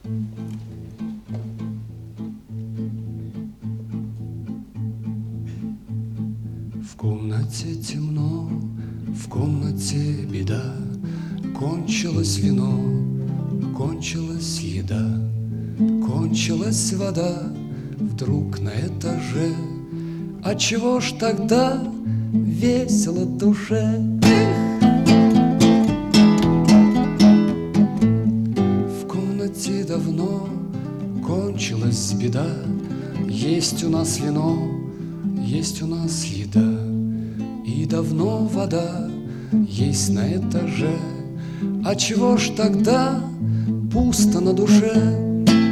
В комнате темно, в комнате беда, кончилось вино, кончилась еда, кончилась вода вдруг на этаже. А чего ж тогда весело душе? В комнате давно кончилась беда, есть у нас вино, есть у нас еда, и давно вода есть на этаже. А чего ж тогда пусто на душе?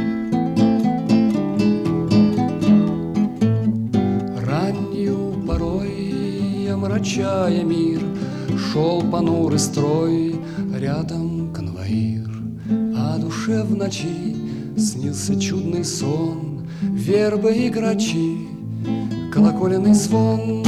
Раннюю порой, омрачая мир, шел понурый строй, рядом конвоир. А душе в ночи снился чудный сон, вербы и грачи, колоколенный звон.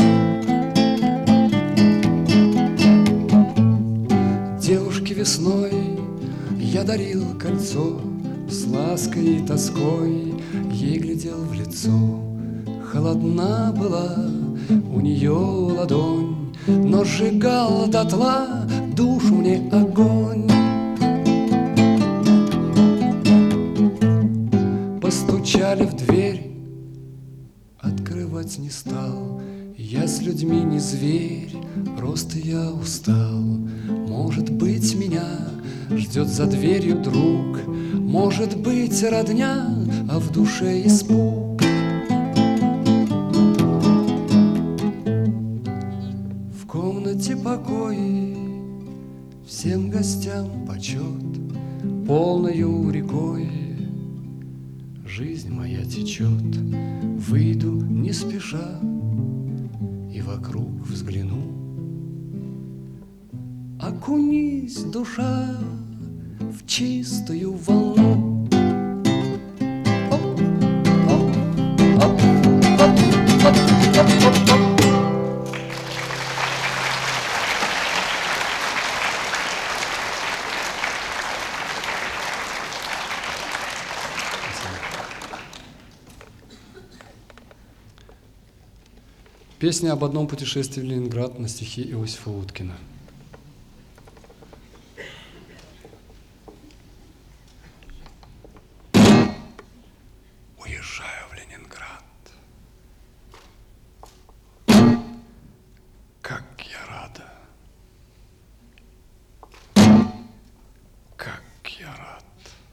Девушке весной я дарил кольцо, с лаской и тоской ей глядел в лицо. Холодна была у нее ладонь, но сжигал дотла душу мне огонь. Постучали в дверь, открывать не стал. Я с людьми не зверь, просто я устал. Может быть, меня ждет за дверью друг, может быть, родня, а в душе испуг. В комнате покой, всем гостям почет, полною рекой жизнь моя течет. Выйду не спеша и вокруг взгляну. Окунись, душа, в чистую волну. Песня об одном путешествии в Ленинград на стихи Иосифа Уткина. Уезжаю в Ленинград.